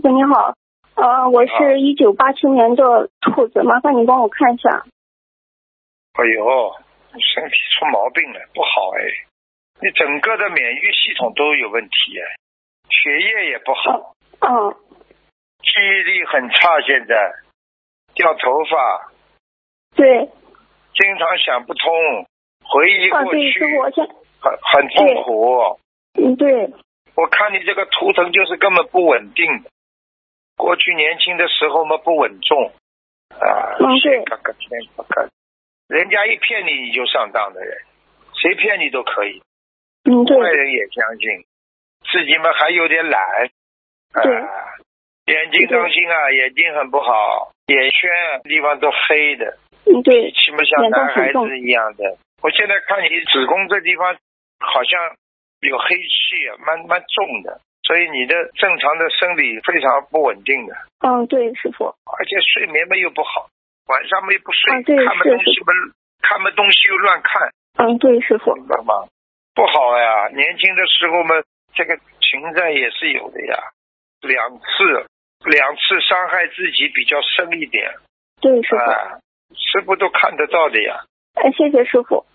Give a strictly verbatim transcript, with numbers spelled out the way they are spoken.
傅你好，呃，我是一九八七年的兔子，麻烦你帮我看一下。 哎呦，身体出毛病了，不好哎！你整个的免疫系统都有问题哎，血液也不好， 嗯， 记忆力很差，现在掉头发， 对， 经常想不通，回忆啊， 过对， 去， 是我现， 很很痛苦。 嗯，对， 我看你这个图腾就是根本不稳定的，过去年轻的时候嘛不稳重啊， 嗯，对， 看看天不看，人家一骗你你就上当的人，谁骗你都可以， 嗯，对， 坏人也相信，自己嘛还有点懒，啊，眼睛当心啊，眼睛很不好，眼圈地方都黑的， 嗯，对， 脾气嘛像男孩子一样的。我现在看你子宫这地方好像有黑气啊，蛮蛮重的，所以你的正常的生理非常不稳定的。 嗯，对，师傅。 而且睡眠嘛又不好，晚上嘛又不睡， 啊、对， 看么东西嘛看么东西又乱看。 嗯，对，师傅。 明白吗？不好呀，年轻的时候嘛，这个情债也是有的呀，两次两次伤害自己比较深一点。 对，师傅。 啊，师傅都看得到的呀。 哎，谢谢师傅。